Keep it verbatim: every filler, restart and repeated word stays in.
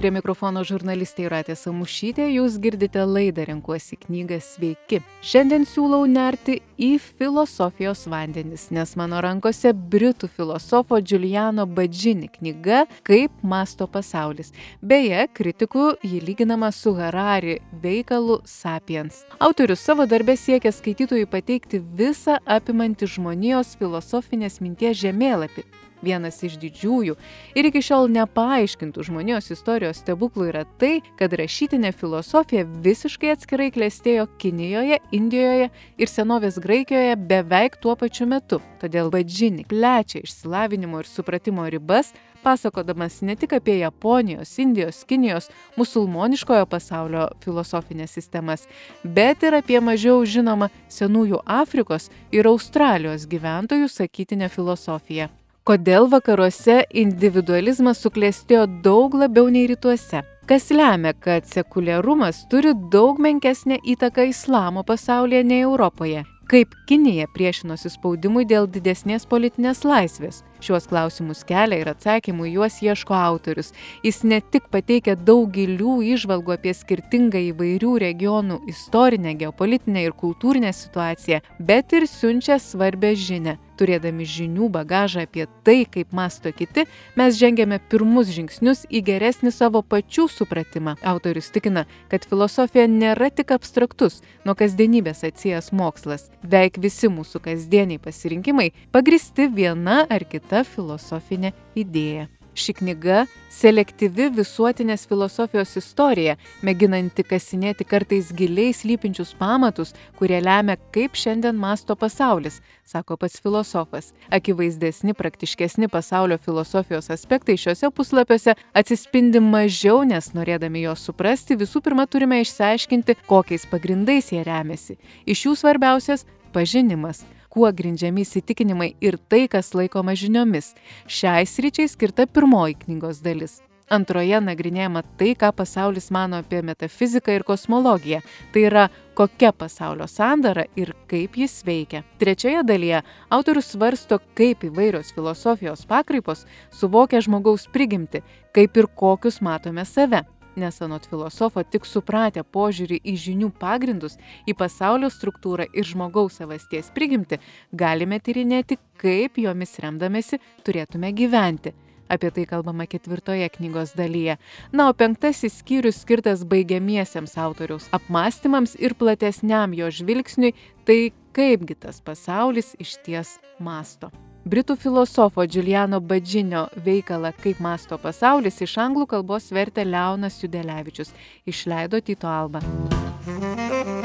Prie mikrofono žurnalistė Jūratė Samušytė, jūs girdite laidą Renkuosi knygą Sveiki. Šiandien siūlau nerti į filosofijos vandenis, nes mano rankose britų filosofo Giuliano Bagini knyga Kaip mąsto pasaulis. Beje, kritikų jį lyginama su Harari veikalu Sapiens. Autorius savo darbe siekia skaitytojui pateikti visą apimantį žmonijos filosofinės minties žemėlapį. Vienas iš didžiųjų ir iki šiol nepaaiškintų žmonijos istorijos stebuklų yra tai, kad rašytinė filosofija visiškai atskirai klestėjo Kinijoje, Indijoje ir senovės Graikijoje beveik tuo pačiu metu. Todėl Bagini plečia išsilavinimo ir supratimo ribas, pasakodamas ne tik apie Japonijos, Indijos, Kinijos, musulmoniškojo pasaulio filosofinės sistemas, bet ir apie mažiau žinomą senųjų Afrikos ir Australijos gyventojų sakytinę filosofiją. Kodėl vakaruose individualizmas suklestėjo daug labiau nei rytuose? Kas lemia, kad sekuliarumas turi daug menkesnę įtaką islamo pasaulyje nei Europoje? Kaip Kinija priešinosi spaudimui dėl didesnės politinės laisvės? Šiuos klausimus kelia ir atsakymų juos ieško autorius. Jis ne tik pateikia daug gilių įžvalgų apie skirtingą įvairių regionų istorinę, geopolitinę ir kultūrinę situaciją, bet ir siunčia svarbią žinią. Turėdami žinių bagažą apie tai, kaip mąsto kiti, mes žengiame pirmus žingsnius į geresnį savo pačių supratimą. Autorius tikina, kad filosofija nėra tik abstraktus, nuo kasdienybės atsijęs mokslas. Beveik visi mūsų kasdieniai pasirinkimai pagrįsti viena ar kita filosofinė idėja. Ši knyga – selektyvi visuotinės filosofijos istorija, mėginanti kasinėti kartais giliai slypinčius pamatus, kurie lemia, kaip šiandien mąsto pasaulis, sako pats filosofas. Akivaizdesni, praktiškesni pasaulio filosofijos aspektai šiuose puslapiuose atsispindi mažiau, nes norėdami juos suprasti, visų pirma turime išsiaiškinti, kokiais pagrindais jie remiasi. Iš jų svarbiausias – pažinimas. Kuo grindžiami įsitikinimai ir tai, kas laikoma žiniomis. Šiai sričiai skirta pirmoji knygos dalis. Antroje nagrinėjama tai, ką pasaulis mano apie metafiziką ir kosmologiją. Tai yra, kokia pasaulio sandara ir kaip jis veikia. Trečioje dalyje autorius svarsto, kaip įvairios filosofijos pakraipos suvokia žmogaus prigimtį, kaip ir kokius matome save. Nes anot filosofo tik supratę požiūrį į žinių pagrindus, į pasaulio struktūrą ir žmogaus savasties prigimtį, galime tyrinėti, kaip jomis remdamėsi turėtume gyventi. Apie tai kalbama ketvirtoje knygos dalyje. Na, o penktasis skyrius skirtas baigiamiesiems autoriaus apmąstymams ir platesniam jo žvilgsniui, tai kaipgi tas pasaulis išties mąsto. Britų filosofo Giuliano Baginio veikalą Kaip mąsto pasaulis iš anglų kalbos vertė Leonas Judelevičius. Išleido Tyto Alba.